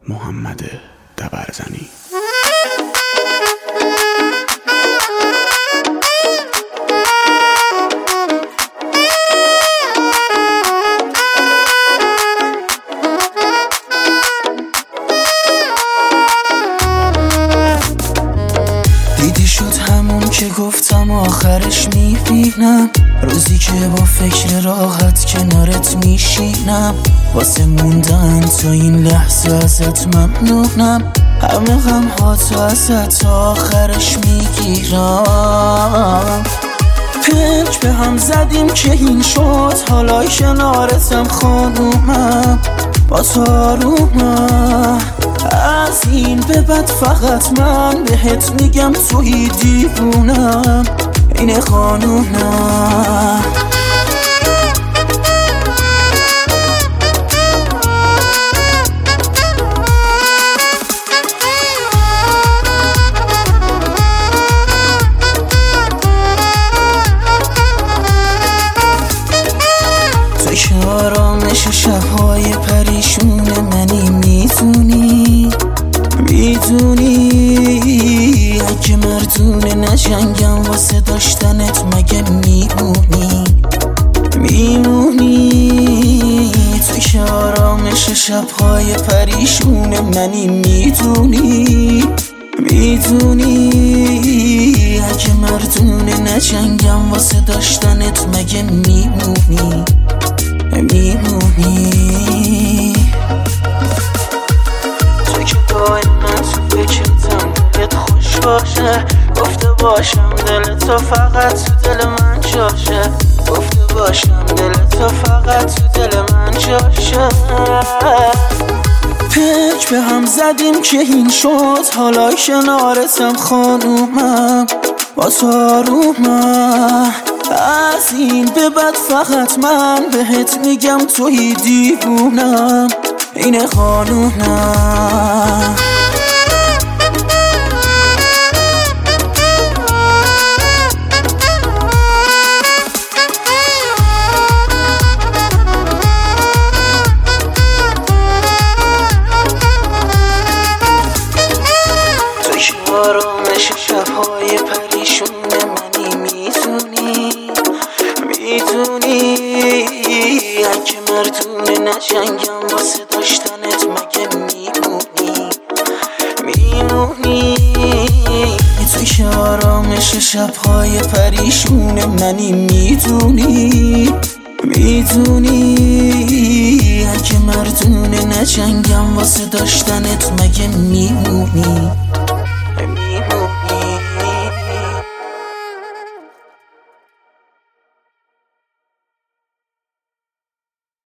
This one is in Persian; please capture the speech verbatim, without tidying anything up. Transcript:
محمد دبرزنی. دیدی شد همون که گفتم آخرش میبینم، روزی که با فکر راحت کنارت میشینم، واسه موندن تا این لحظه ازت ممنونم، همه غم ها تو ازت آخرش میگیرم. پنج به هم زدیم که این شد، حالا کنارتم خانومم، با تارومم، از این به بعد فقط من بهت میگم توی دیوونم، این خانومم. تو که آرامش شبهای پریشون منی، میدونی میدونی اگه مردونه نجنگم واسه داشتنت مگه میمونی میمونی تو که آرامش شبهای پریشون منی، میدونی میدونی اگه مردونه نجنگم واسه داشتنت مگه میمونی میمونی تو که دائما تو فکرتم، دلت خوش باشه، گفته باشم دل تو فقط تو دل من جاشه، گفته باشم دل تو فقط تو دل من جاشه. پنج به هم زدیم که این شد، حالا کنارتم خانومم، با تارومم، از این به بعد فقط من بهت میگم توی دیوونم، این خانومم. تو که آرامش شبهای پریشون منی، میدونی میدونی اگه مردونه نجنگم واسه داشتنت مگه میمونی میمونی تو که آرامش شبهای پریشون منی، میدونی میدونی اگه مردونه نجنگم واسه داشتنت مگه میمونی